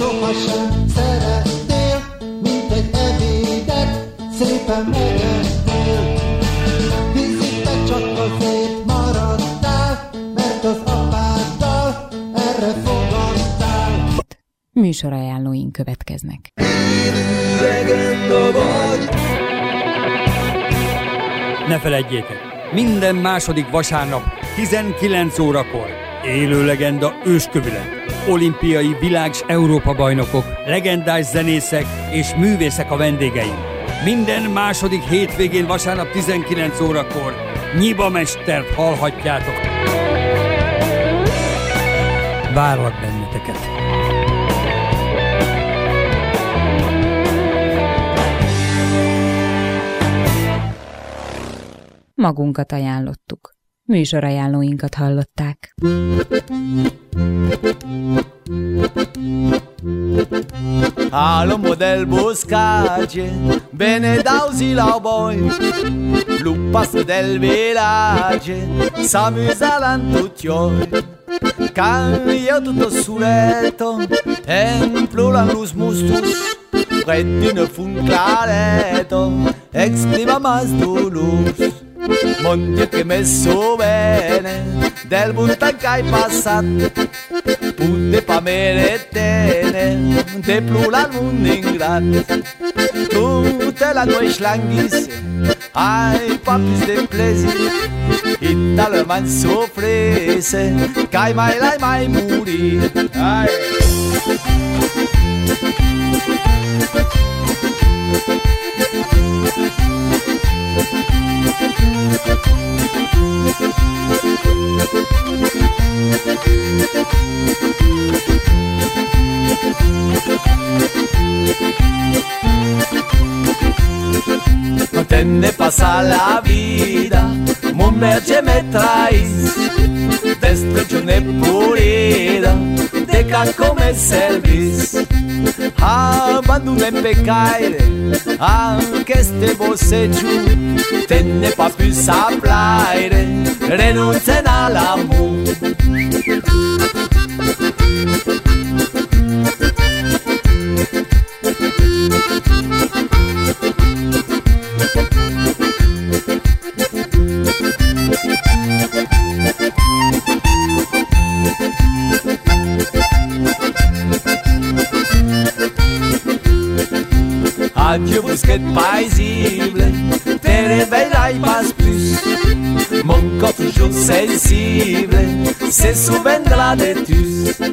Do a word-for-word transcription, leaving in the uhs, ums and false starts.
sohasem szerettél, mint egy ebédet, szépen megettél. Hiszik te csak azért maradtál, mert az apáddal erre fogadtál. Műsorajánlóink következnek. Élő legenda vagy. Ne feledjétek, minden második vasárnap tizenkilenc órakor élő legenda őskövület. Olimpiai világ- s Európa-bajnokok, legendás zenészek és művészek a vendégeim. Minden második hétvégén vasárnap tizenkilenc órakor Nyiba Mestert hallhatjátok. Várlak benneteket! Magunkat ajánlottuk. Műsorajánlóinkat hallották. All'ombra del boscace, bene dausi la boi, l'upastro del village, s'amusalan tutti oi. Cambia tutto suletto, empluran los mustos, rettino fun claretto, exprima mas dolus. Mon Dio che messo bene, del buntan che hai passato, putte pa meretene, te plula al mondo ingrato. Tutte la tua schlanghis, hai papis de plesi, italo man sofrese, che mai l'hai mai muri. No te ne pasa la vida, mon verge me traes, destrucción purida, de ca come servis. Abandone pecaire, anche este boceggio, te ne pa più saplaire, renunzen all'amor. Adieu bousquet paisible, te réveilleras pas plus. Mon corps toujours sensible se souviendra de tous.